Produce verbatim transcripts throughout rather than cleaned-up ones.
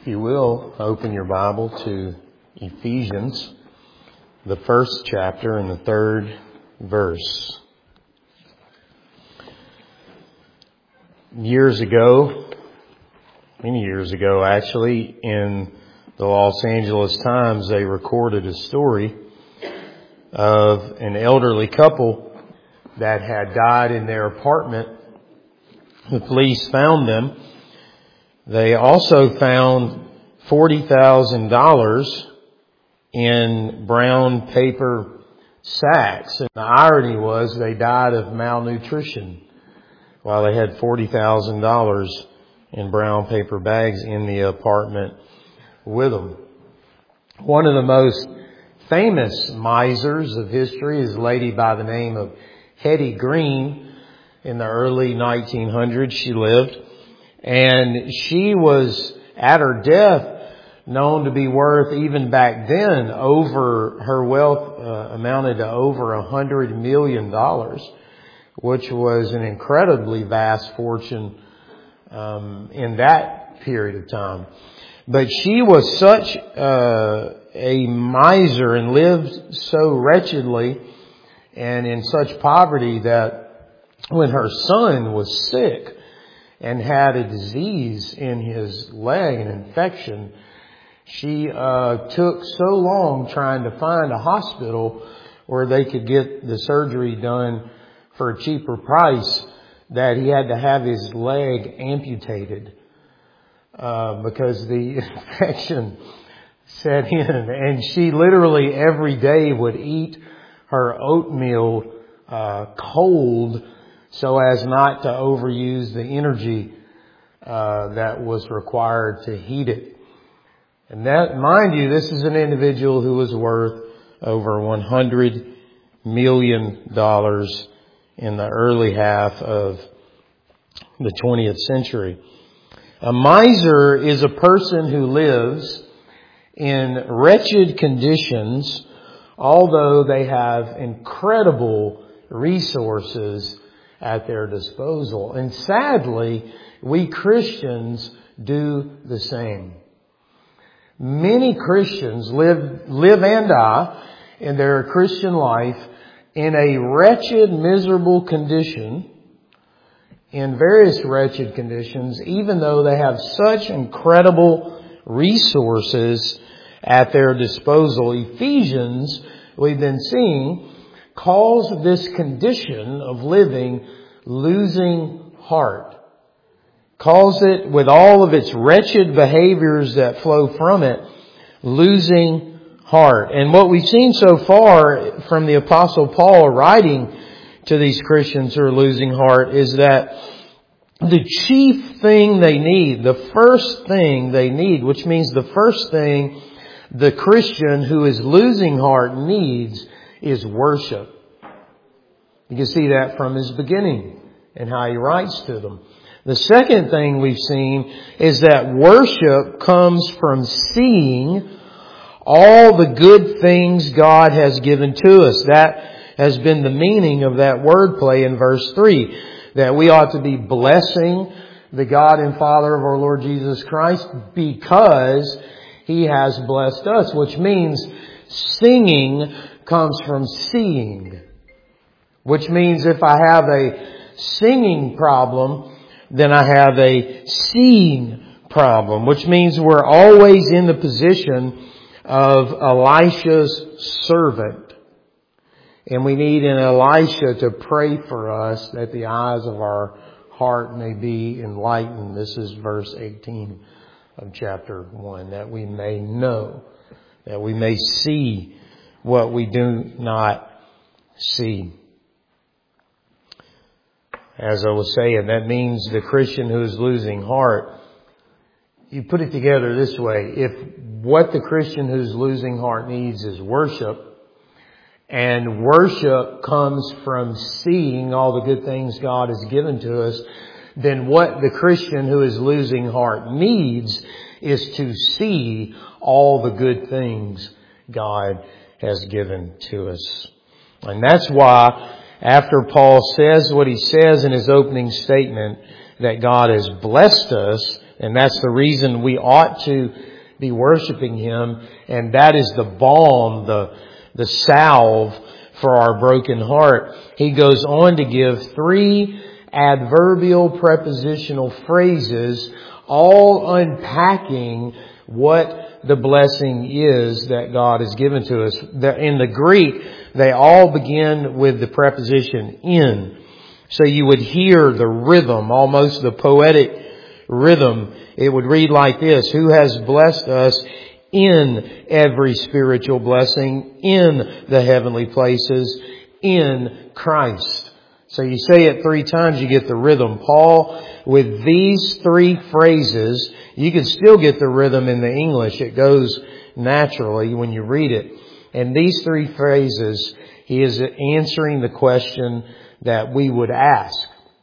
If you will, open your Bible to Ephesians, the first chapter and the third verse. Years ago, many years ago actually, in the Los Angeles Times, they recorded a story of an elderly couple that had died in their apartment. The police found them. They also found forty thousand dollars in brown paper sacks. And the irony was they died of malnutrition while they had forty thousand dollars in brown paper bags in the apartment with them. One of the most famous misers of history is a lady by the name of Hetty Green. In the early nineteen hundreds she lived. And she was, at her death, known to be worth, even back then, over, her wealth uh, amounted to over a hundred million dollars, which was an incredibly vast fortune um, in that period of time. But she was such uh, a miser and lived so wretchedly and in such poverty that when her son was sick and had a disease in his leg, an infection, she uh took so long trying to find a hospital where they could get the surgery done for a cheaper price that he had to have his leg amputated uh because the infection set in. And she literally every day would eat her oatmeal uh cold so as not to overuse the energy uh that was required to heat it. And that, mind you, this is an individual who was worth over one hundred million dollars in the early half of the twentieth century. A miser is a person who lives in wretched conditions, although they have incredible resources at their disposal. And sadly, we Christians do the same. Many Christians live, live and die in their Christian life in a wretched, miserable condition, in various wretched conditions, even though they have such incredible resources at their disposal. Ephesians, we've been seeing, calls this condition of living losing heart. Calls it, with all of its wretched behaviors that flow from it, losing heart. And what we've seen so far from the Apostle Paul writing to these Christians who are losing heart is that the chief thing they need, the first thing they need, which means the first thing the Christian who is losing heart needs, is worship. You can see that from his beginning and how he writes to them. The second thing we've seen is that worship comes from seeing all the good things God has given to us. That has been the meaning of that wordplay in verse three, that we ought to be blessing the God and Father of our Lord Jesus Christ because He has blessed us, which means singing comes from seeing. Which means if I have a singing problem, then I have a seeing problem. Which means we're always in the position of Elisha's servant. And we need an Elisha to pray for us that the eyes of our heart may be enlightened. This is verse eighteen of chapter one. That we may know, that we may see what we do not see. As I was saying, that means the Christian who is losing heart. You put it together this way. If what the Christian who's losing heart needs is worship, and worship comes from seeing all the good things God has given to us, then what the Christian who is losing heart needs is to see all the good things God has given to us. And that's why after Paul says what he says in his opening statement, that God has blessed us, And that's the reason we ought to be worshiping Him. And that is the balm, the, the salve for our broken heart. He goes on to give three adverbial prepositional phrases, all unpacking what the blessing is that God has given to us. In the Greek, they all begin with the preposition in. So you would hear the rhythm, almost the poetic rhythm. It would read like this: who has blessed us in every spiritual blessing, in the heavenly places, in Christ. So you say it three times, you get the rhythm. Paul, with these three phrases, you can still get the rhythm in the English. It goes naturally when you read it. And these three phrases, he is answering the question that we would ask.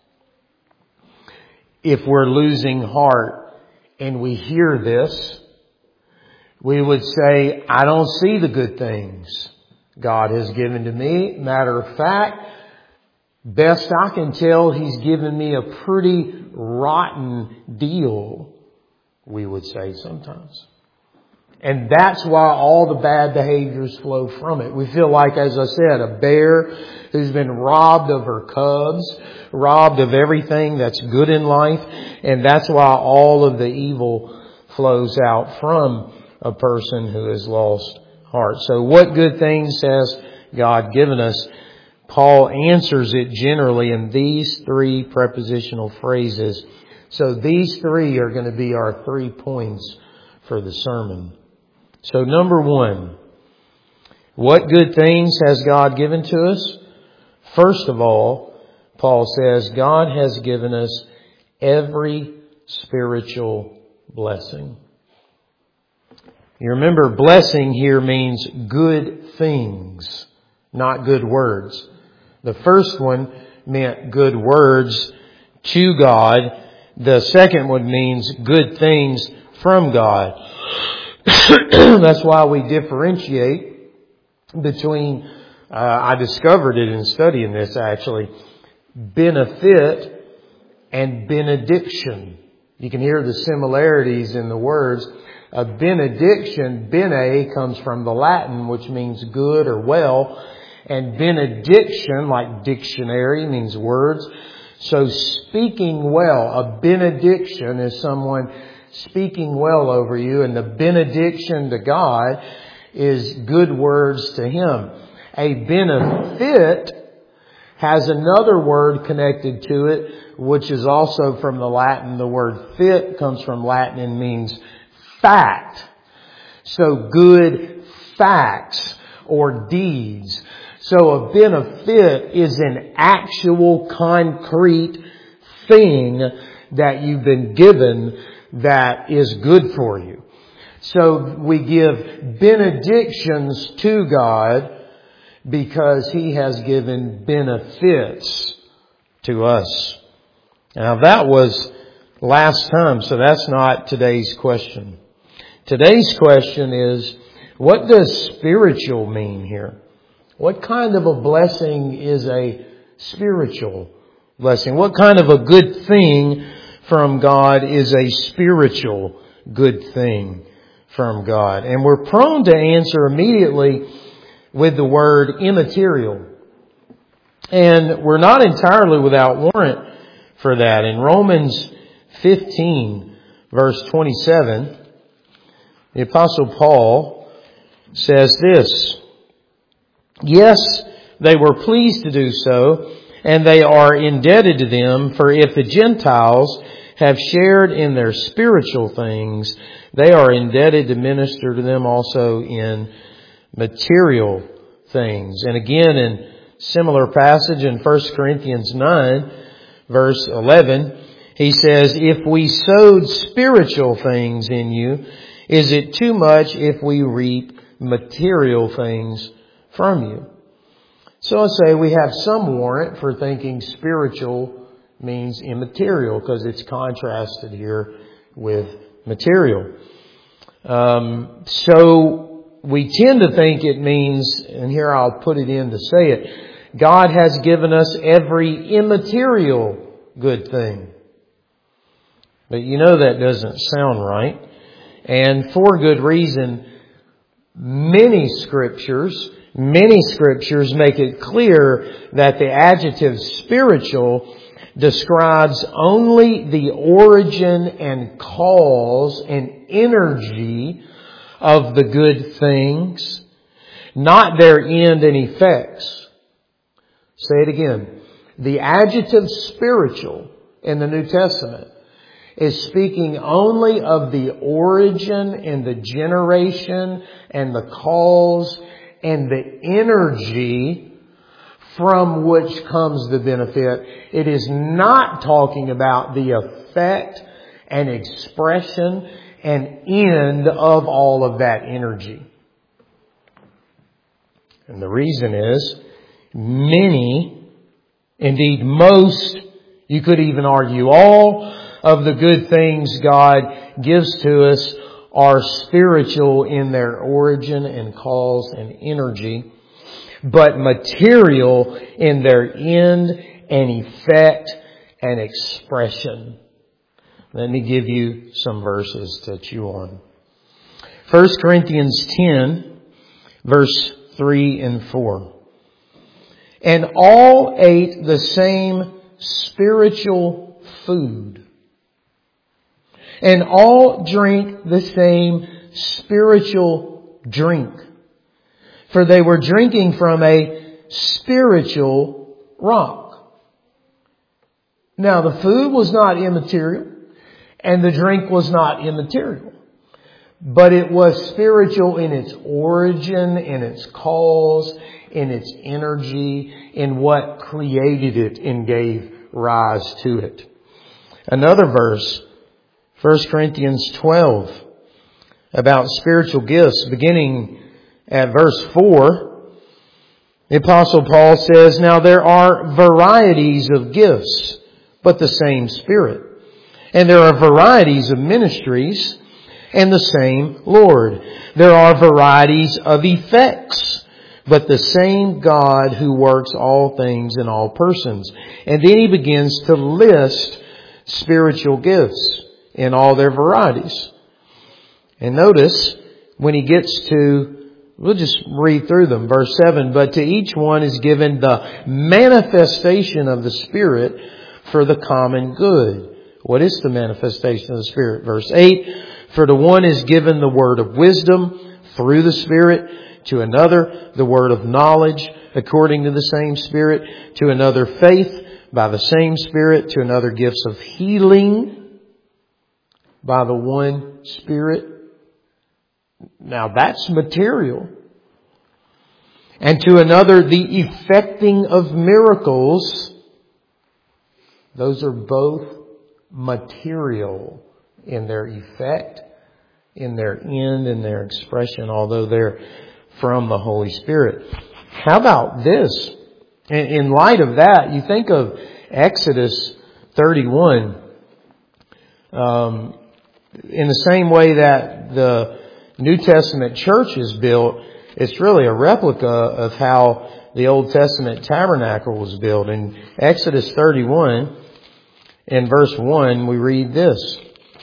If we're losing heart and we hear this, we would say, I don't see the good things God has given to me. Matter of fact, best I can tell, He's given me a pretty rotten deal, we would say sometimes. And that's why all the bad behaviors flow from it. We feel like, as I said, a bear who's been robbed of her cubs, robbed of everything that's good in life. And that's why all of the evil flows out from a person who has lost heart. So what good things has God given us? Paul answers it generally in these three prepositional phrases. So these three are going to be our three points for the sermon. So number one, what good things has God given to us? First of all, Paul says God has given us every spiritual blessing. You remember, blessing here means good things, not good words. The first one meant good words to God. The second one means good things from God. That's why we differentiate between, uh, I discovered it in studying this actually, benefit and benediction. You can hear the similarities in the words. A benediction, bene, comes from the Latin, which means good or well. And benediction, like dictionary, means words. So speaking well, a benediction is someone speaking well over you. And the benediction to God is good words to Him. A benefit has another word connected to it, which is also from the Latin. The word fit comes from Latin and means fact. So good facts or deeds. So a benefit is an actual concrete thing that you've been given that is good for you. So we give benedictions to God because He has given benefits to us. Now that was last time, so that's not today's question. Today's question is, what does spiritual mean here? What kind of a blessing is a spiritual blessing? What kind of a good thing from God is a spiritual good thing from God? And we're prone to answer immediately with the word immaterial. And we're not entirely without warrant for that. In Romans fifteen, verse twenty-seven, the Apostle Paul says this: yes, they were pleased to do so, and they are indebted to them, for if the Gentiles have shared in their spiritual things, they are indebted to minister to them also in material things. And again, in similar passage in First Corinthians nine, verse eleven, he says, if we sowed spiritual things in you, is it too much if we reap material things from you? So I say we have some warrant for thinking spiritual means immaterial, because it's contrasted here with material. Um, so we tend to think it means, and here I'll put it in to say it, God has given us every immaterial good thing. But you know that doesn't sound right. And for good reason. Many scriptures, many scriptures make it clear that the adjective spiritual describes only the origin and cause and energy of the good things, not their end and effects. Say it again. The adjective spiritual in the New Testament is speaking only of the origin and the generation and the cause and the energy from which comes the benefit. It is not talking about the effect and expression and end of all of that energy. And the reason is many, indeed most, you could even argue all, of the good things God gives to us are spiritual in their origin and cause and energy, but material in their end and effect and expression. Let me give you some verses to chew on. First Corinthians ten, verse three and four. And all ate the same spiritual food, and all drink the same spiritual drink, for they were drinking from a spiritual rock. Now the food was not immaterial, and the drink was not immaterial, but it was spiritual in its origin, in its cause, in its energy, in what created it and gave rise to it. Another verse, First Corinthians twelve, about spiritual gifts, beginning at verse four. The Apostle Paul says, Now there are varieties of gifts, but the same Spirit. And there are varieties of ministries, and the same Lord. There are varieties of effects, but the same God who works all things in all persons. And then he begins to list spiritual gifts in all their varieties. And notice, when he gets to, we'll just read through them. Verse seven, But to each one is given the manifestation of the Spirit for the common good. What is the manifestation of the Spirit? Verse eight, For to one is given the word of wisdom through the Spirit, to another the word of knowledge according to the same Spirit, to another faith by the same Spirit, to another gifts of healing by the one Spirit. Now that's material. And to another the effecting of miracles. Those are both material in their effect, in their end, in their expression, although they're from the Holy Spirit. How about this? In light of that, you think of Exodus thirty-one. Um, in the same way that the New Testament church is built, it's really a replica of how the Old Testament tabernacle was built. In Exodus thirty-one, in verse one, we read this.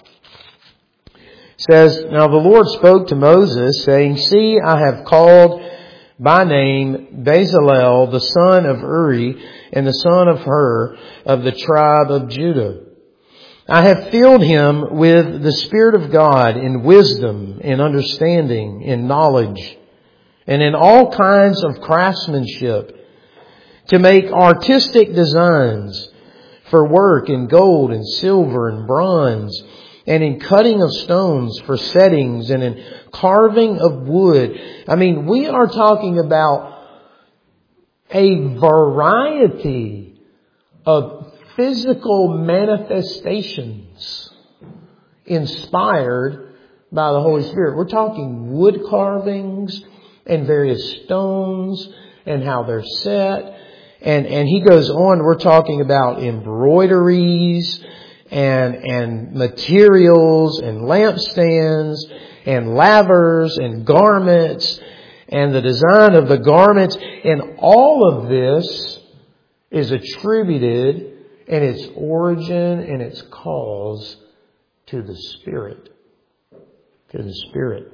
It says, Now the Lord spoke to Moses, saying, See, I have called by name Bezalel, the son of Uri, and the son of Hur, of the tribe of Judah. I have filled him with the Spirit of God in wisdom, in understanding, in knowledge, and in all kinds of craftsmanship, to make artistic designs for work in gold and silver and bronze, and in cutting of stones for settings, and in carving of wood. I mean, we are talking about a variety of physical manifestations inspired by the Holy Spirit. We're talking wood carvings and various stones and how they're set. And, and he goes on, we're talking about embroideries and, and materials and lampstands and lavers and garments and the design of the garments. And all of this is attributed in its origin and its cause to the Spirit. To the Spirit.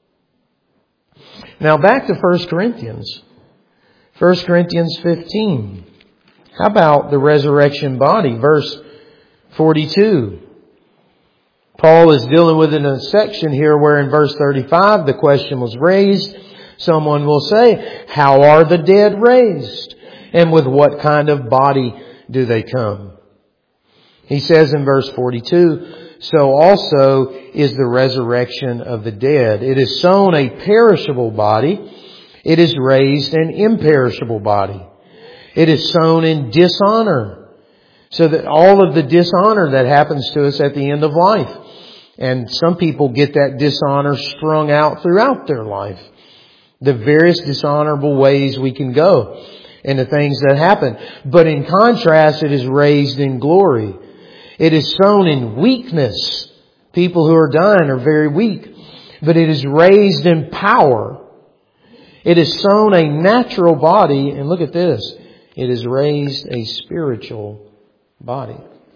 Now back to First Corinthians. First Corinthians fifteen. How about the resurrection body? Verse forty-two. Paul is dealing with in a section here where in verse thirty-five the question was raised. Someone will say, how are the dead raised? And with what kind of body do they come? He says in verse forty-two, so also is the resurrection of the dead. It is sown a perishable body. It is raised an imperishable body. It is sown in dishonor. So that all of the dishonor that happens to us at the end of life. And some people get that dishonor strung out throughout their life. The various dishonorable ways we can go and the things that happen. But in contrast, it is raised in glory. It is sown in weakness. People who are dying are very weak. But it is raised in power. It is sown a natural body. And look at this. It is raised a spiritual body.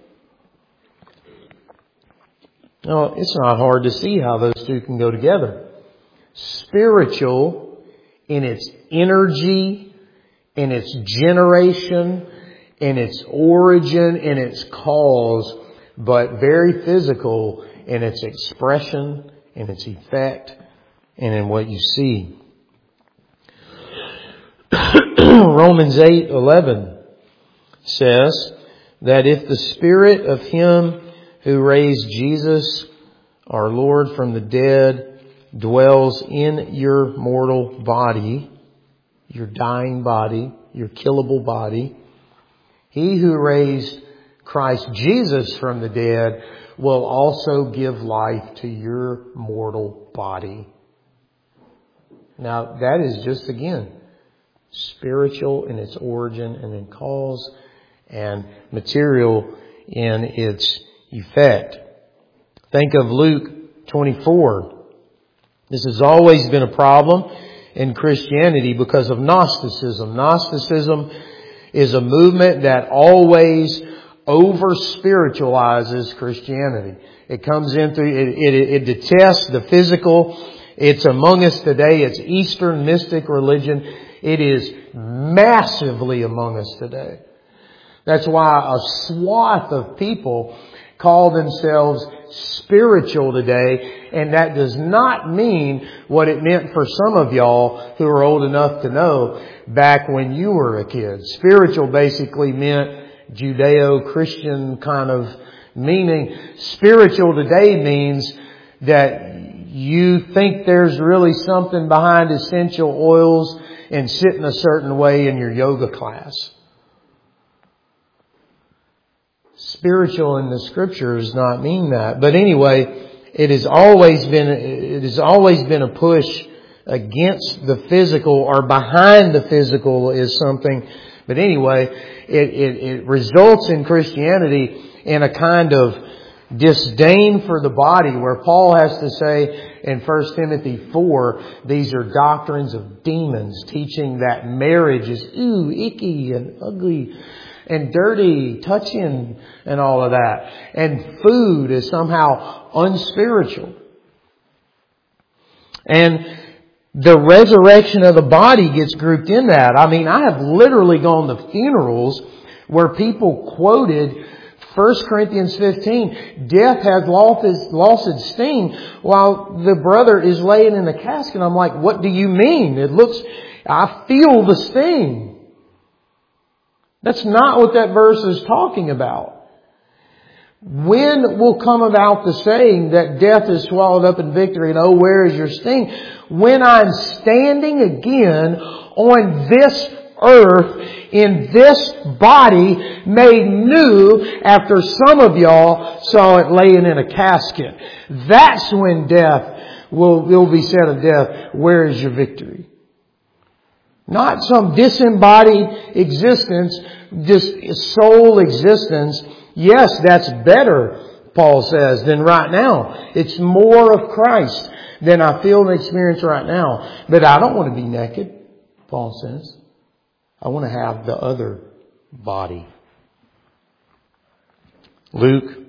Now, it's not hard to see how those two can go together. Spiritual in its energy, in its generation, in its origin, in its cause, but very physical in its expression, in its effect, and in what you see. Romans eight eleven says that if the Spirit of Him who raised Jesus, our Lord, from the dead, dwells in your mortal body, your dying body, your killable body, He who raised Christ Jesus from the dead will also give life to your mortal body. Now, that is just, again, spiritual in its origin and in cause, and material in its effect. Think of Luke twenty-four. This has always been a problem in Christianity because of Gnosticism. Gnosticism is a movement that always over-spiritualizes Christianity. It comes in through, it, it, it detests the physical. It's among us today. It's Eastern mystic religion. It is massively among us today. That's why a swath of people call themselves spiritual today, and that does not mean what it meant for some of y'all who are old enough to know back when you were a kid. Spiritual basically meant Judeo-Christian kind of meaning. Spiritual today means that you think there's really something behind essential oils and sitting a certain way in your yoga class. Spiritual in the Scripture does not mean that. But anyway, it has always been, it has always been a push against the physical, or behind the physical is something. But anyway, it, it, it results in Christianity in a kind of disdain for the body, where Paul has to say in First Timothy four, these are doctrines of demons, teaching that marriage is ooh, icky and ugly and dirty, touching and all of that. And food is somehow unspiritual. And the resurrection of the body gets grouped in that. I mean, I have literally gone to funerals where people quoted First Corinthians fifteen, death has lost its, lost its sting, while the brother is laying in the casket. I'm like, what do you mean? It looks, I feel the sting. That's not what that verse is talking about. When will come about the saying that death is swallowed up in victory and oh, where is your sting? When I'm standing again on this earth in this body made new after some of y'all saw it laying in a casket. That's when death will, will be said of death, where is your victory? Not some disembodied existence, just soul existence. Yes, that's better, Paul says, than right now. It's more of Christ than I feel and experience right now. But I don't want to be naked, Paul says. I want to have the other body. Luke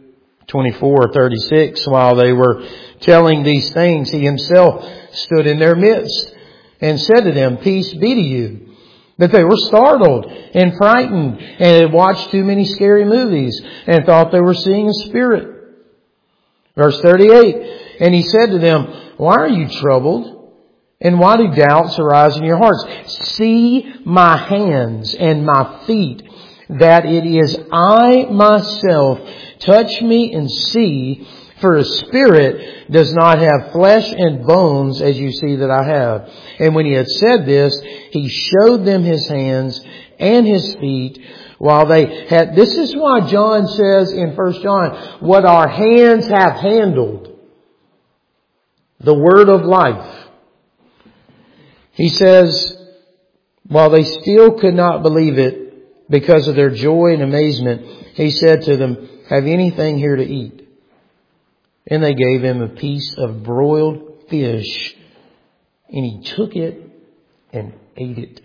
twenty-four, thirty-six, while they were telling these things, he himself stood in their midst and said to them, "Peace be to you." But they were startled and frightened and had watched too many scary movies and thought they were seeing a spirit. Verse thirty-eight, and he said to them, "Why are you troubled? And why do doubts arise in your hearts? See my hands and my feet, that it is I myself. Touch me and see, for a spirit does not have flesh and bones as you see that I have." And when he had said this, he showed them his hands and his feet, while they had... This is why John says in First John, what our hands have handled, the word of life. He says, while they still could not believe it because of their joy and amazement, he said to them, "Have anything here to eat?" And they gave him a piece of broiled fish, and he took it and ate it.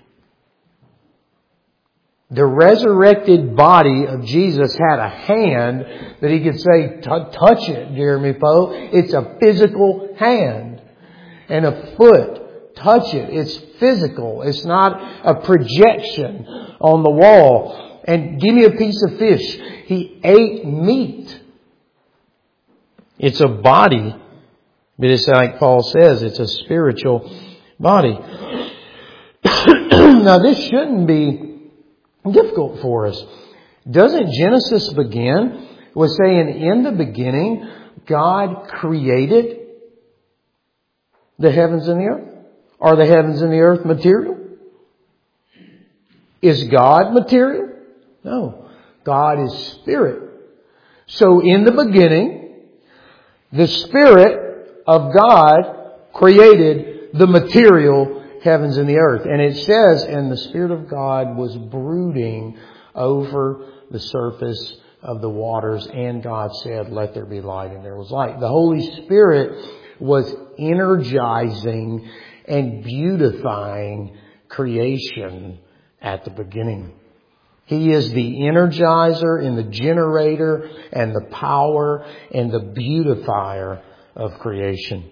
The resurrected body of Jesus had a hand that he could say, "Touch it, Jeremy Poe." It's a physical hand. And a foot. Touch it. It's physical. It's not a projection on the wall. And give me a piece of fish. He ate meat. It's a body. But it's like Paul says, it's a spiritual body. Now this shouldn't be difficult for us. Doesn't Genesis begin with saying, in the beginning, God created the heavens and the earth? Are the heavens and the earth material? Is God material? No. God is spirit. So in the beginning, the Spirit of God created the material heavens and the earth. And it says, and the Spirit of God was brooding over the surface of the waters. And God said, "Let there be light," and there was light. The Holy Spirit was energizing and beautifying creation at the beginning. He is the energizer and the generator and the power and the beautifier of creation.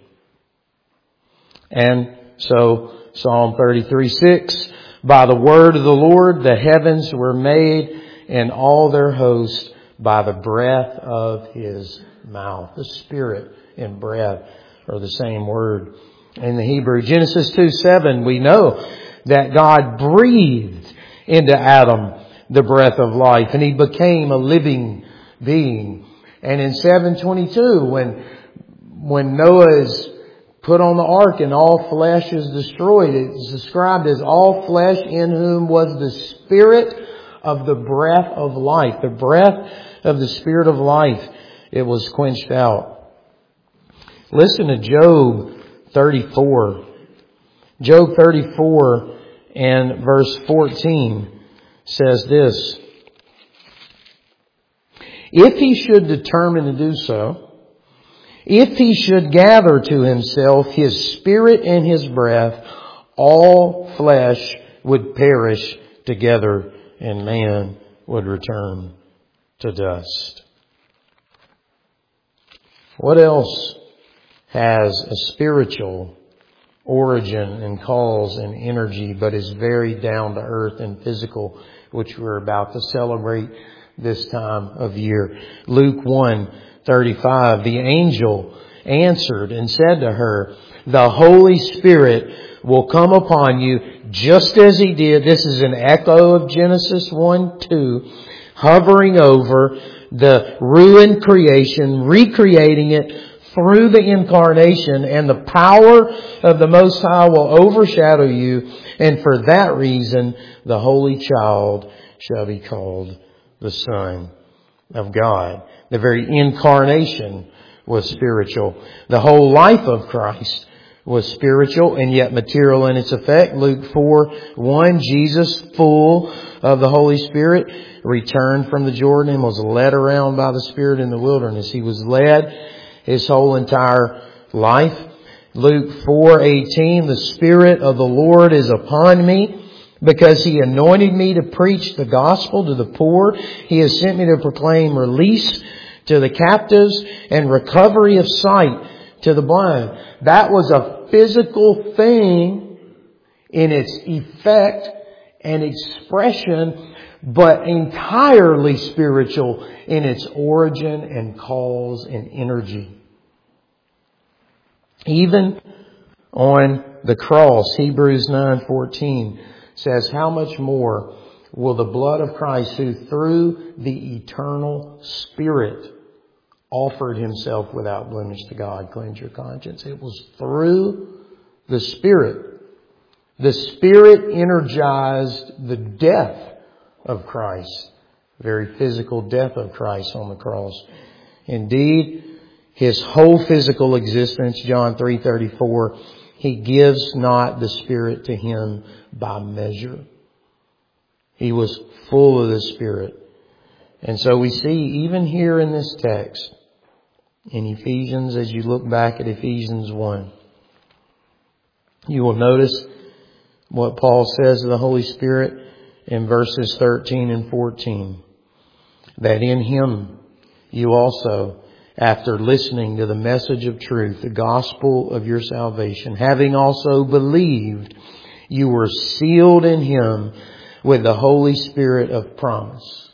And so Psalm thirty-three six, by the word of the Lord the heavens were made, and all their host by the breath of His mouth. The Spirit and breath are the same word in the Hebrew. Genesis two seven, we know that God breathed into Adam the breath of life, and he became a living being. And in seven twenty-two, when when Noah is put on the ark and all flesh is destroyed, it's described as all flesh in whom was the spirit of the breath of life. The breath of the Spirit of life. It was quenched out. Listen to Job thirty-four. Job thirty-four and verse fourteen says this: "If he should determine to do so, if he should gather to himself his spirit and his breath, all flesh would perish together, and man would return to dust." What else has a spiritual origin and cause and energy, but is very down to earth and physical, which we're about to celebrate this time of year? Luke one thirty-five, "The angel answered and said to her, the Holy Spirit will come upon you just as He did." This is an echo of Genesis one two, hovering over the ruined creation, recreating it through the incarnation, and the power of the Most High will overshadow you, and for that reason the Holy Child shall be called the Son of God. The very incarnation was spiritual. The whole life of Christ was spiritual and yet material in its effect. Luke four one, Jesus, full of the Holy Spirit, returned from the Jordan and was led around by the Spirit in the wilderness. He was led His whole entire life. Luke four eighteen, "The Spirit of the Lord is upon me, because He anointed me to preach the gospel to the poor. He has sent me to proclaim release to the captives and recovery of sight to the blind. That was a physical thing in its effect and expression, but entirely spiritual in its origin and cause and energy. Even on the cross, Hebrews nine fourteen says, how much more will the blood of Christ, who through the eternal Spirit offered Himself without blemish to God, cleanse your conscience? It was through the Spirit. The Spirit energized the death of Christ, the very physical death of Christ on the cross. Indeed, His whole physical existence, John three thirty-four, He gives not the Spirit to Him by measure. He was full of the Spirit. And so we see even here in this text, in Ephesians, as you look back at Ephesians one, you will notice what Paul says of the Holy Spirit in verses thirteen and fourteen. That in Him you also, after listening to the message of truth, the gospel of your salvation, having also believed, you were sealed in Him with the Holy Spirit of promise.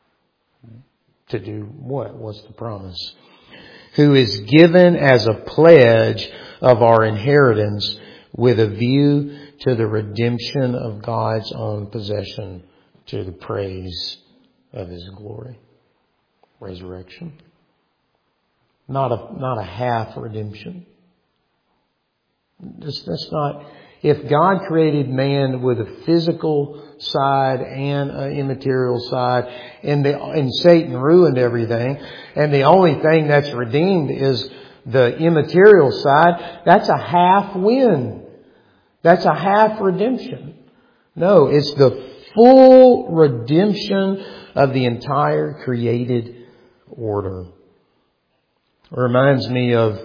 To do what? What's the promise? Who is given as a pledge of our inheritance with a view to the redemption of God's own possession, to the praise of His glory. Resurrection. Not a, not a half redemption. That's, that's not, if God created man with a physical side and an immaterial side, and the, and Satan ruined everything, and the only thing that's redeemed is the immaterial side, that's a half win. That's a half redemption. No, it's the full redemption of the entire created order. It reminds me of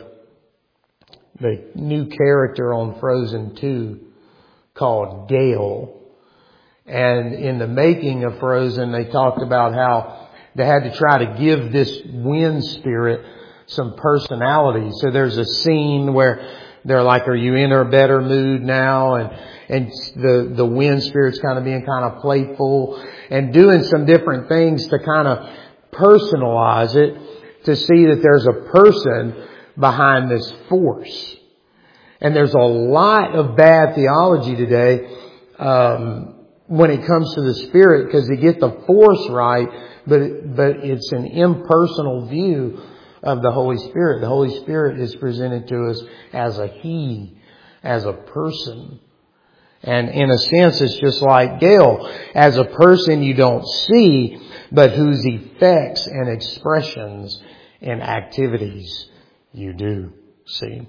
the new character on Frozen two called Gale. And in the making of Frozen, they talked about how they had to try to give this wind spirit some personality. So there's a scene where they're like, are you in a better mood now? And, and the, the wind spirit's kind of being kind of playful and doing some different things to kind of personalize it, to see that there's a person behind this force. And there's a lot of bad theology today, um, when it comes to the Spirit, because they get the force right, but it, but it's an impersonal view of the Holy Spirit. The Holy Spirit is presented to us as a He, as a person. And in a sense, it's just like Gail. As a person you don't see, but whose effects and expressions and activities you do see.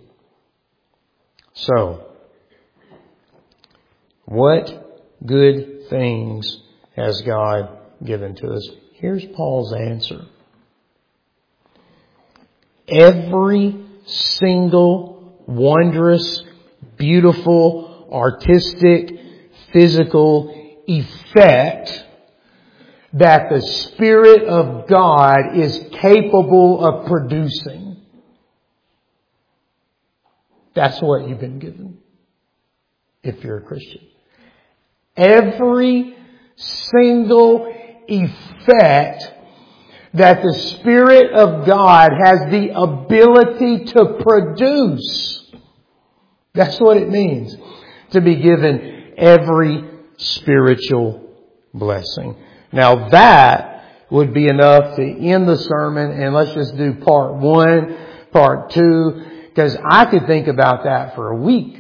So, what good things has God given to us? Here's Paul's answer. Every single wondrous, beautiful, artistic, physical effect that the Spirit of God is capable of producing. That's what you've been given if you're a Christian. Every single effect that the Spirit of God has the ability to produce. That's what it means to be given every spiritual blessing. Now that would be enough to end the sermon, and let's just do part one, part two, because I could think about that for a week.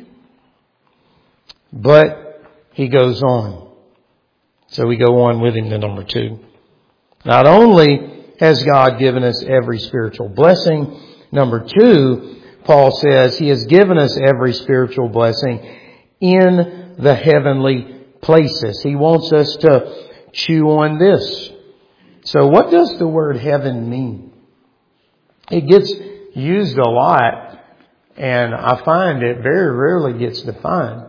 But he goes on. So we go on with him to number two. Not only has God given us every spiritual blessing, number two, Paul says He has given us every spiritual blessing in the heavenly places. He wants us to chew on this. So what does the word heaven mean? It gets used a lot, and I find it very rarely gets defined.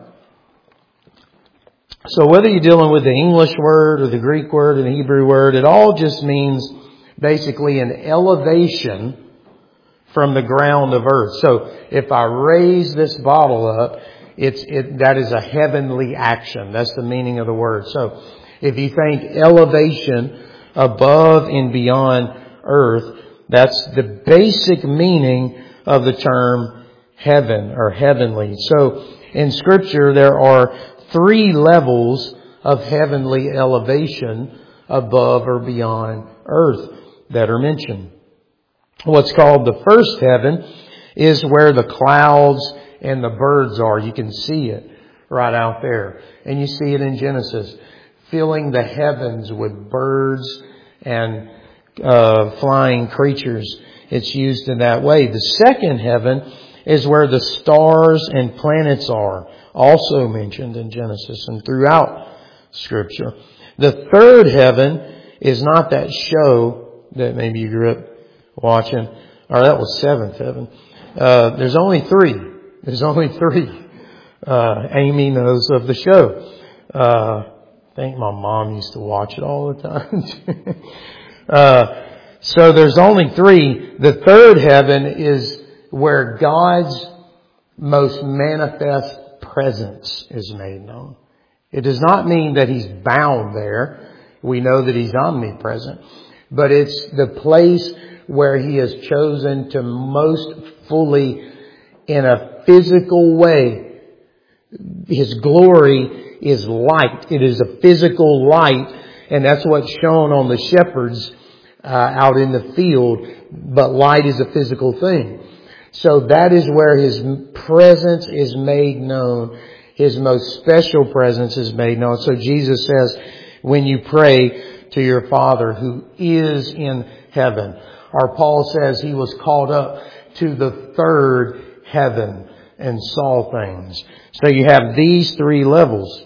So whether you're dealing with the English word or the Greek word or the Hebrew word, it all just means basically an elevation from the ground of earth. So if I raise this bottle up, it's, it, that is a heavenly action. That's the meaning of the word. So if you think elevation above and beyond earth, that's the basic meaning of the term heaven or heavenly. So in Scripture, there are three levels of heavenly elevation above or beyond earth that are mentioned. What's called the first heaven is where the clouds and the birds are. You can see it right out there. And you see it in Genesis, filling the heavens with birds and uh, flying creatures. It's used in that way. The second heaven is where the stars and planets are, also mentioned in Genesis and throughout Scripture. The third heaven is not that show that maybe you grew up watching, or that was seventh heaven. Uh, there's only three. There's only three. Uh, Amy knows of the show. Uh, I think my mom used to watch it all the time. uh, so there's only three. The third heaven is where God's most manifest presence is made known. It does not mean that He's bound there. We know that He's omnipresent. But it's the place where He has chosen to most fully, in a physical way. His glory is light. It is a physical light. And that's what's shown on the shepherds uh, out in the field. But light is a physical thing. So that is where His presence is made known. His most special presence is made known. So Jesus says, when you pray to your Father who is in heaven. Or Paul says He was called up to the third heaven and saw things. So you have these three levels.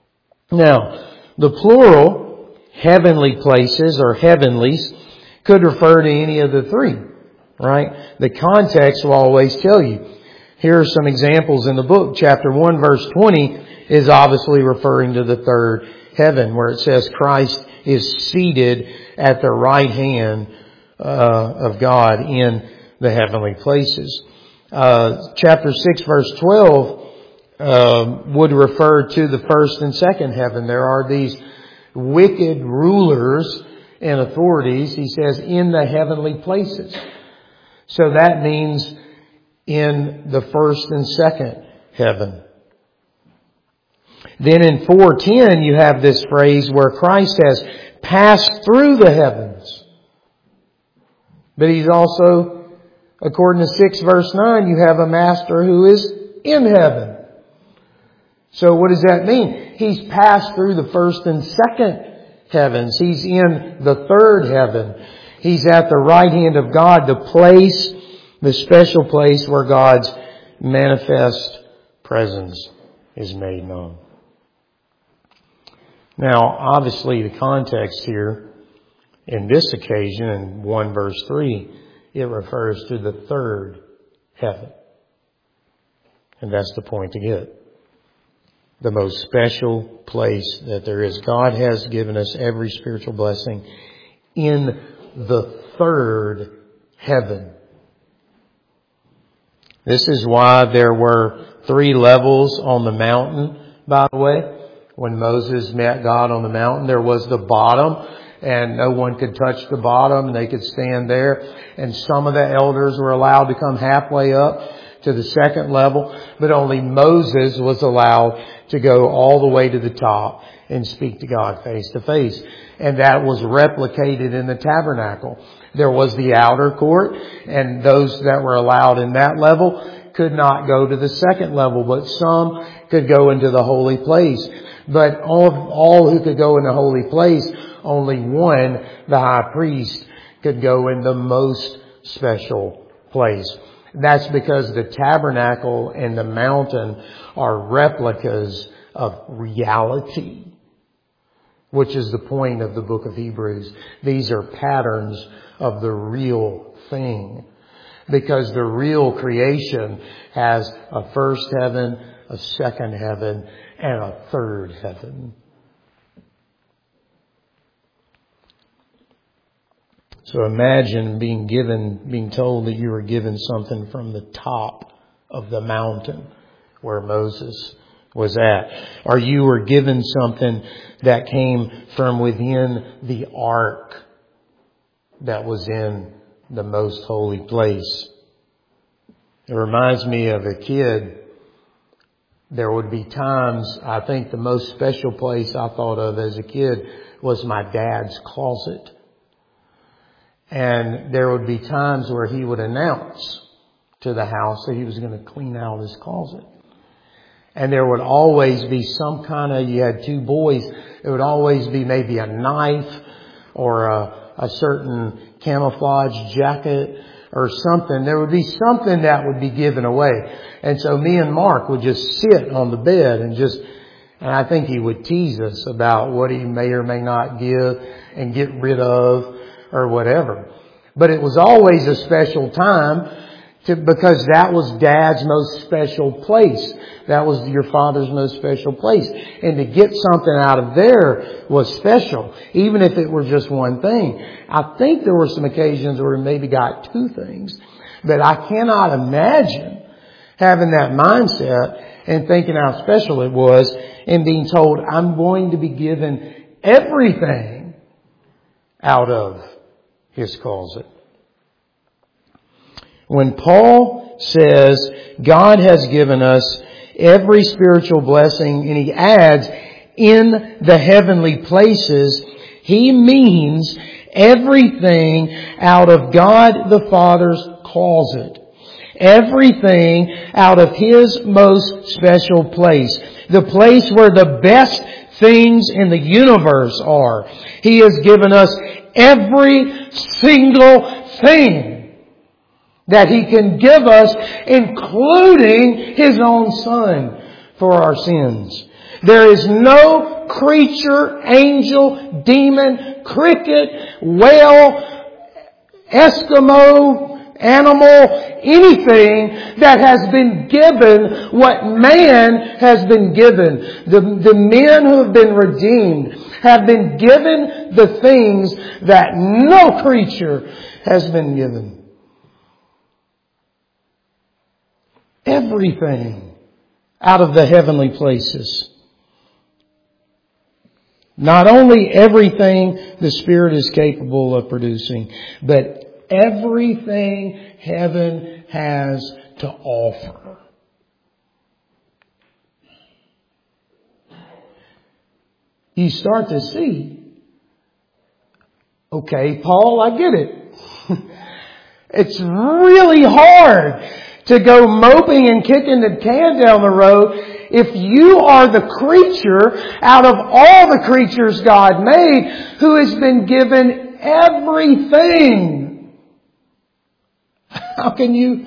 Now, the plural, heavenly places or heavenlies, could refer to any of the three. Right? The context will always tell you. Here are some examples in the book. Chapter one, verse twenty is obviously referring to the third heaven, where it says Christ is seated at the right hand uh, of God in the heavenly places. Uh, chapter six, verse twelve uh, would refer to the first and second heaven. There are these wicked rulers and authorities, he says, in the heavenly places. So that means in the first and second heaven. Then in four ten you have this phrase where Christ has passed through the heavens. But He's also, according to six verse nine, you have a Master who is in heaven. So what does that mean? He's passed through the first and second heavens. He's in the third heaven. He's at the right hand of God, the place, the special place where God's manifest presence is made known. Now, obviously, the context here in this occasion, in one verse three, it refers to the third heaven. And that's the point to get. The most special place that there is. God has given us every spiritual blessing in the third heaven. This is why there were three levels on the mountain, by the way. When Moses met God on the mountain, there was the bottom, and no one could touch the bottom, and they could stand there. And some of the elders were allowed to come halfway up to the second level, but only Moses was allowed to go all the way to the top and speak to God face to face. And that was replicated in the tabernacle. There was the outer court, and those that were allowed in that level could not go to the second level, but some could go into the holy place. But all, all who could go in the holy place, only one, the high priest, could go in the most special place. That's because the tabernacle and the mountain are replicas of reality, which is the point of the book of Hebrews. These are patterns of the real thing, because the real creation has a first heaven, a second heaven, and a third heaven. So imagine being given, being told that you were given something from the top of the mountain where Moses was at. Or you were given something that came from within the ark that was in the most holy place. It reminds me of a kid. There would be times, I think the most special place I thought of as a kid was my dad's closet. And there would be times where he would announce to the house that he was going to clean out his closet. And there would always be some kind of, you had two boys, it would always be maybe a knife or a, a certain camouflage jacket or something. There would be something that would be given away. And so me and Mark would just sit on the bed and just, and I think he would tease us about what he may or may not give and get rid of or whatever. But it was always a special time to, because that was Dad's most special place. That was your father's most special place. And to get something out of there was special, even if it were just one thing. I think there were some occasions where we maybe got two things. But I cannot imagine having that mindset and thinking how special it was and being told I'm going to be given everything out of his closet. When Paul says God has given us every spiritual blessing, and he adds in the heavenly places, he means everything out of God the Father's closet. Everything out of His most special place. The place where the best things in the universe are. He has given us every single thing that He can give us, including His own Son for our sins. There is no creature, angel, demon, cricket, whale, Eskimo, animal, anything that has been given what man has been given. The, the men who have been redeemed have been given the things that no creature has been given. Everything out of the heavenly places. Not only everything the Spirit is capable of producing, but everything heaven has to offer. You start to see, okay, Paul, I get it. It's really hard to go moping and kicking the can down the road if you are the creature out of all the creatures God made who has been given everything. How can you?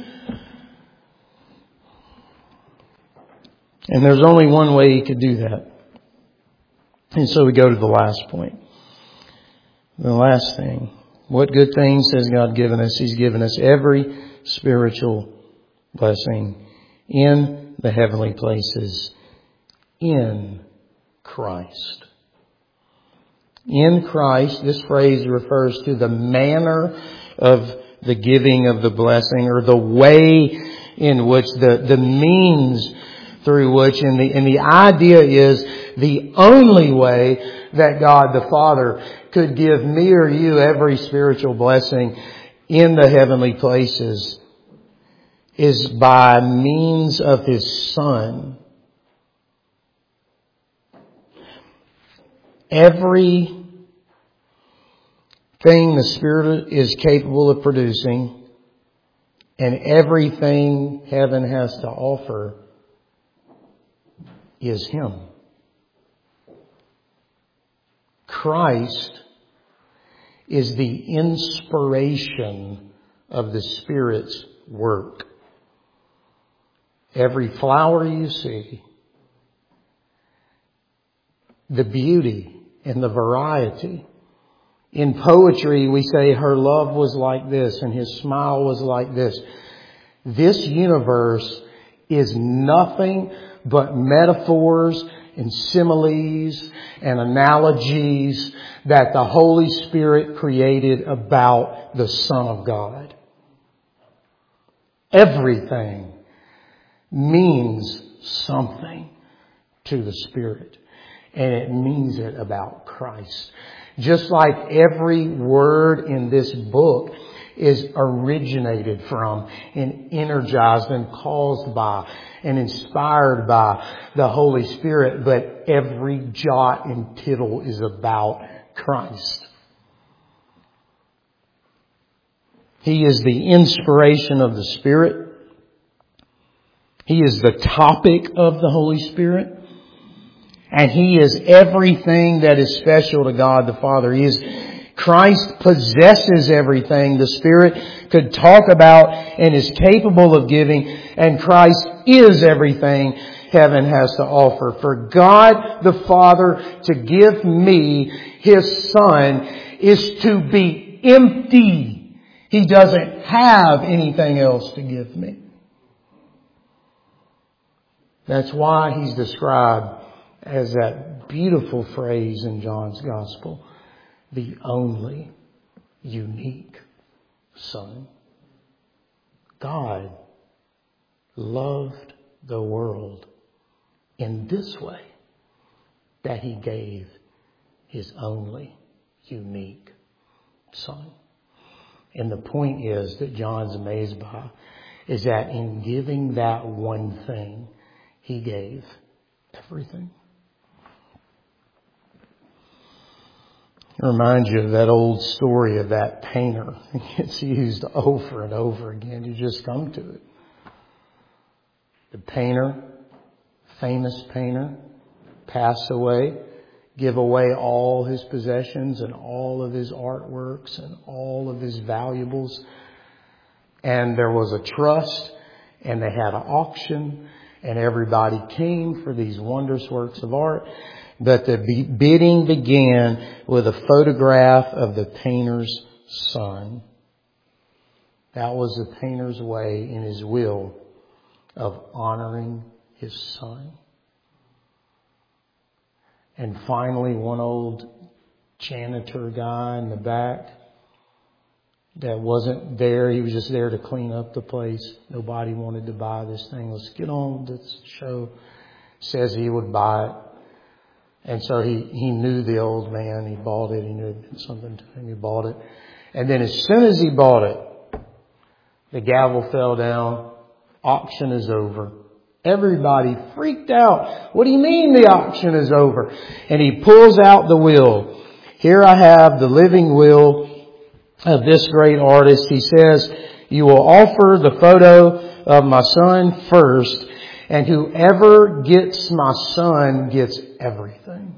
And there's only one way He could do that. And so we go to the last point. The last thing. What good things has God given us? He's given us every spiritual blessing in the heavenly places in Christ. In Christ, this phrase refers to the manner of the giving of the blessing, or the way in which, the, the means through which, and the, and the idea is the only way that God the Father could give me or you every spiritual blessing in the heavenly places is by means of His Son. Every thing the Spirit is capable of producing and everything heaven has to offer is Him. Christ is the inspiration of the Spirit's work. Every flower you see, the beauty and the variety. In poetry, we say her love was like this and His smile was like this. This universe is nothing but metaphors and similes and analogies that the Holy Spirit created about the Son of God. Everything means something to the Spirit. And it means it about Christ. Just like every word in this book is originated from and energized and caused by and inspired by the Holy Spirit, but every jot and tittle is about Christ. He is the inspiration of the Spirit. He is the topic of the Holy Spirit. And He is everything that is special to God the Father. He is, Christ possesses everything the Spirit could talk about and is capable of giving. And Christ is everything heaven has to offer. For God the Father to give me His Son is to be empty. He doesn't have anything else to give me. That's why He's described as that beautiful phrase in John's Gospel, the only unique Son. God loved the world in this way, that He gave His only unique Son. And the point is that John's amazed by is that in giving that one thing, He gave everything. It reminds you of that old story of that painter. It's used over and over again. You just come to it. The painter, famous painter, pass away, give away all his possessions and all of his artworks and all of his valuables. And there was a trust, and they had an auction, and everybody came for these wondrous works of art. But the bidding began with a photograph of the painter's son. That was the painter's way in his will of honoring his son. And finally, one old janitor guy in the back that wasn't there, he was just there to clean up the place. Nobody wanted to buy this thing. Let's get on with this show. Says he would buy it. And so he, he knew the old man. He bought it. He knew it did something to him. He bought it. And then as soon as he bought it, the gavel fell down. Auction is over. Everybody freaked out. What do you mean the auction is over? And he pulls out the will. Here I have the living will of this great artist. He says, you will offer the photo of my son first, and whoever gets my son gets everything.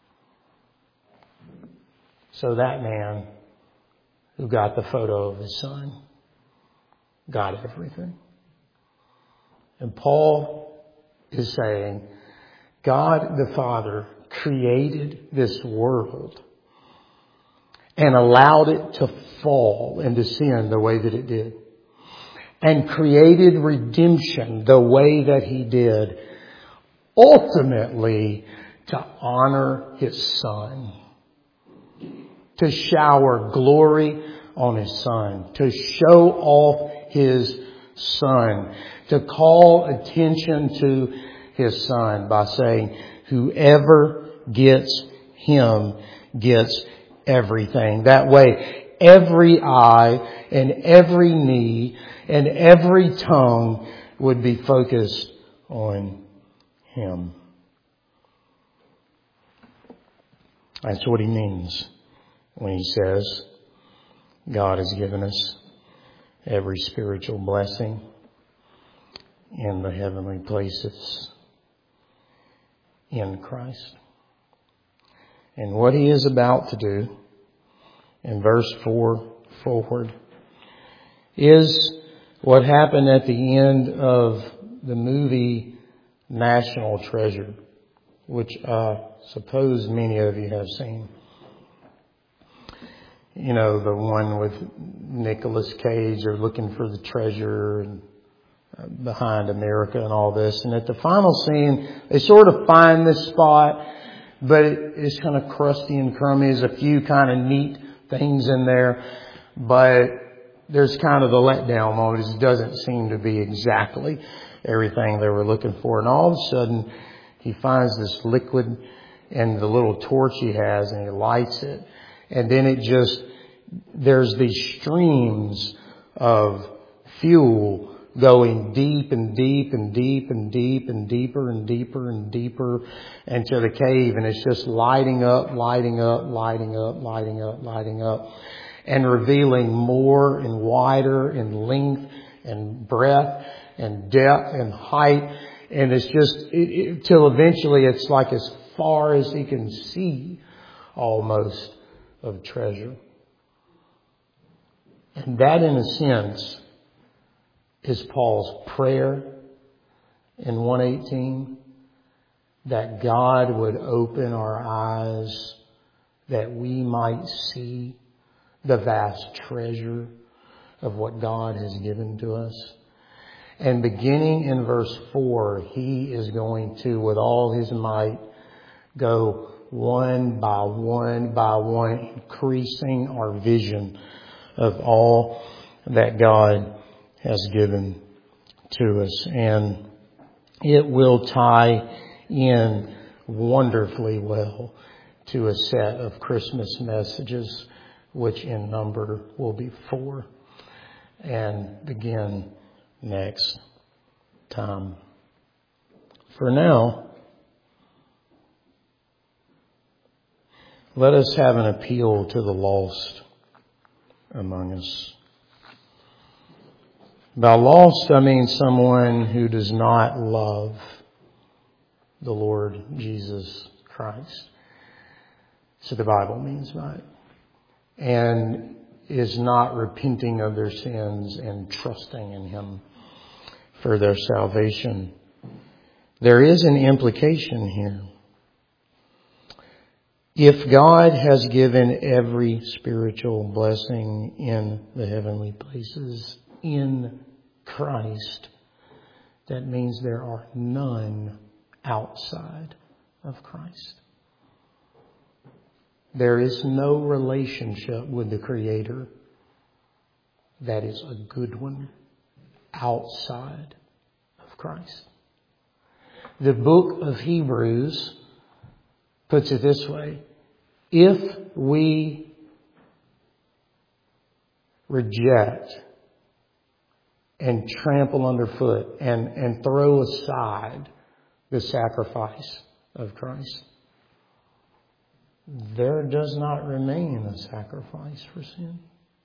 So that man who got the photo of his son got everything. And Paul is saying, God the Father created this world and allowed it to fall into sin the way that it did, and created redemption the way that He did, ultimately to honor His Son, to shower glory on His Son, to show off His Son, to call attention to His Son by saying, whoever gets Him gets everything. That way, every eye and every knee and every tongue would be focused on Him. That's what He means when He says God has given us every spiritual blessing in the heavenly places in Christ. And what He is about to do in verse four forward is what happened at the end of the movie National Treasure, which I suppose many of you have seen. You know, the one with Nicolas Cage, they're looking for the treasure, and behind America and all this. And at the final scene, they sort of find this spot, but it's kind of crusty and crummy. There's a few kind of neat things in there, but there's kind of the letdown moment. It doesn't seem to be exactly everything they were looking for. And all of a sudden, he finds this liquid and the little torch he has, and he lights it. And then it just, there's these streams of fuel going deep and deep and deep and deep and deeper and deeper and deeper into the cave. And it's just lighting up, lighting up, lighting up, lighting up, lighting up, and revealing more and wider in length and breadth and depth and height. And it's just, it, it, till eventually it's like as far as he can see almost of treasure. And that, in a sense, is Paul's prayer in one eighteen, that God would open our eyes that we might see the vast treasure of what God has given to us. And beginning in verse four, he is going to, with all his might, go one by one by one, increasing our vision of all that God has given to us. And it will tie in wonderfully well to a set of Christmas messages, which in number will be four, and begin next time. For now, let us have an appeal to the lost among us. By lost, I mean someone who does not love the Lord Jesus Christ. So the Bible means by it. And is not repenting of their sins and trusting in Him for their salvation. There is an implication here. If God has given every spiritual blessing in the heavenly places in Christ, that means there are none outside of Christ. There is no relationship with the Creator that is a good one outside of Christ. The book of Hebrews puts it this way: if we reject and trample underfoot and, and throw aside the sacrifice of Christ, there does not remain a sacrifice for sin.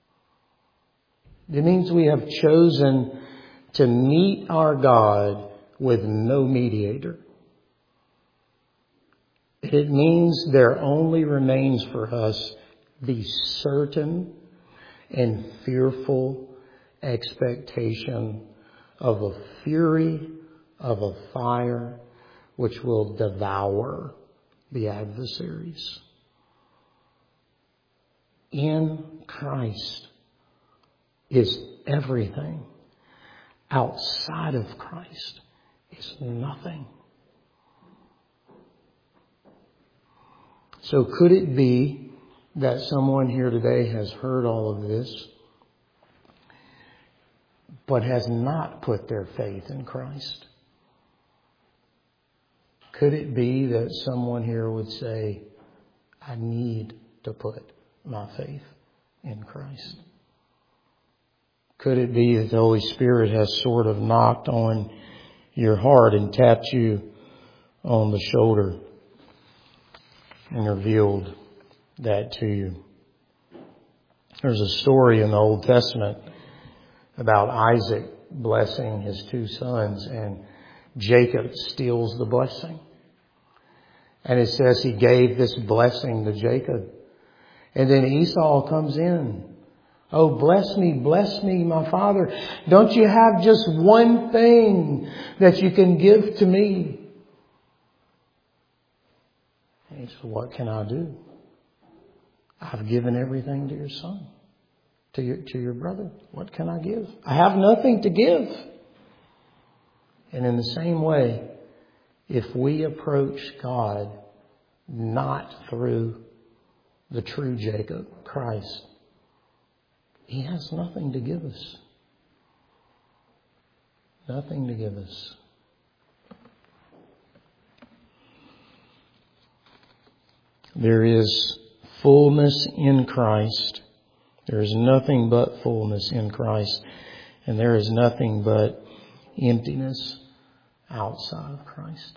It means we have chosen to meet our God with no mediator. It means there only remains for us the certain and fearful expectation of a fury of a fire which will devour the adversaries. In Christ is everything. Outside of Christ is nothing. So could it be that someone here today has heard all of this, but has not put their faith in Christ? Could it be that someone here would say, I need to put my faith in Christ? Could it be that the Holy Spirit has sort of knocked on your heart and tapped you on the shoulder and revealed that to you? There's a story in the Old Testament about Isaac blessing his two sons, and Jacob steals the blessing. And it says he gave this blessing to Jacob. And then Esau comes in. Oh, bless me, bless me, my father. Don't you have just one thing that you can give to me? And he said, what can I do? I've given everything to your son, to your, to your brother. What can I give? I have nothing to give. And in the same way, if we approach God not through the true Jacob, Christ, He has nothing to give us. Nothing to give us. There is fullness in Christ. There is nothing but fullness in Christ. And there is nothing but emptiness outside of Christ.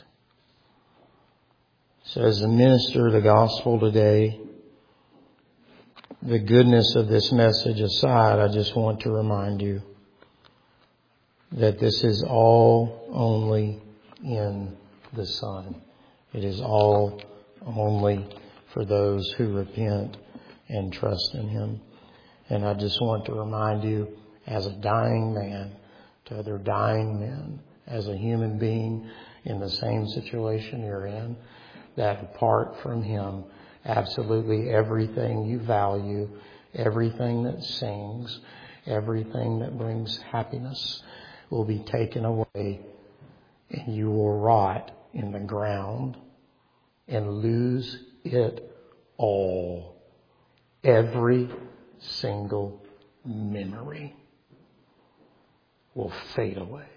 So as a minister of the gospel today, the goodness of this message aside, I just want to remind you that this is all only in the Son. It is all only for those who repent and trust in Him. And I just want to remind you, as a dying man to other dying men, as a human being in the same situation you're in, that apart from Him, absolutely everything you value, everything that sings, everything that brings happiness will be taken away, and you will rot in the ground and lose it all. Every single memory will fade away.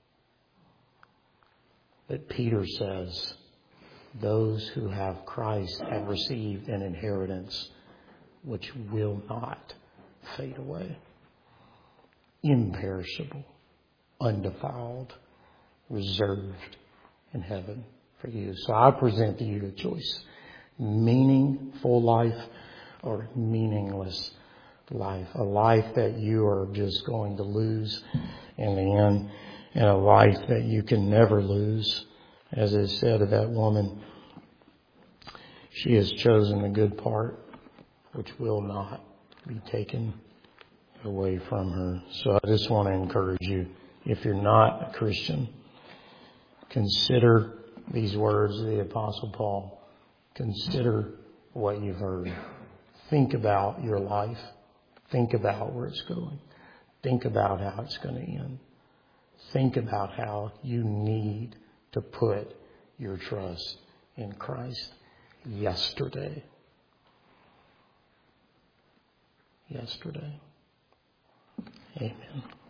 But Peter says, those who have Christ have received an inheritance which will not fade away. Imperishable, undefiled, reserved in heaven for you. So I present to you a choice. Meaningful life or meaningless life. A life that you are just going to lose in the end. And a life that you can never lose. As it is said of that woman, she has chosen the good part, which will not be taken away from her. So I just want to encourage you, if you're not a Christian, consider these words of the Apostle Paul. Consider what you've heard. Think about your life. Think about where it's going. Think about how it's going to end. Think about how you need to put your trust in Christ yesterday. Yesterday. Amen.